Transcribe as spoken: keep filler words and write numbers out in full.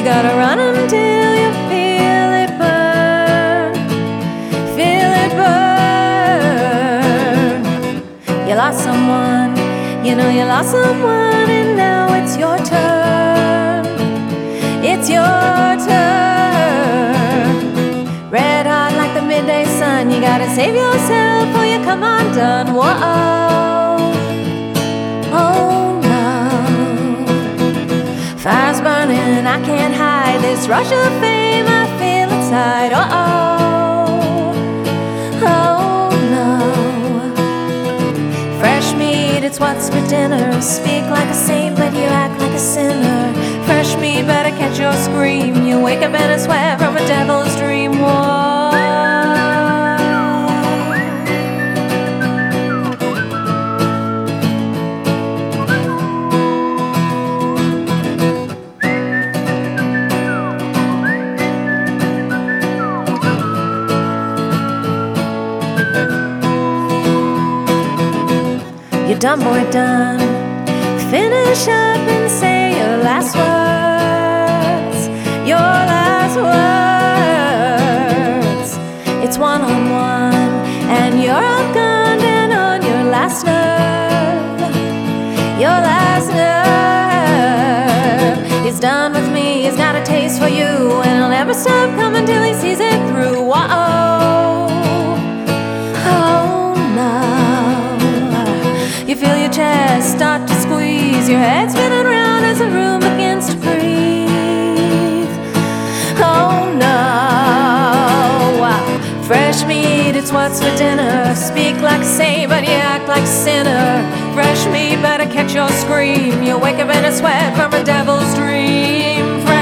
gotta run until you feel it burn, feel it burn. You lost someone, you know you lost someone, and now it's your turn, it's your turn. Red hot like the midday sun, you gotta save yourself or you come undone. Whoa, oh no, fire's burning, I can't hide this rush of fame I feel inside. Oh, oh no, fresh meat, it's what's for dinner. Speak like a saint, but you act like a sinner. Fresh meat, better catch your scream. You wake up in a sweat from a devil's dream. Whoa. You're done, boy, done. Finish up and say your last words, your last words. It's one on one, and you're outgunned and on your last nerve, your last nerve. He's done with me, he's got a taste for you, and he'll never stop coming till he sees it through. Whoa. You feel your chest start to squeeze, your head spinning round as the room begins to breathe. Oh no, fresh meat, it's what's for dinner. Speak like a saint, but you act like a sinner. Fresh meat, better catch your scream. You wake up in a sweat from a devil's dream.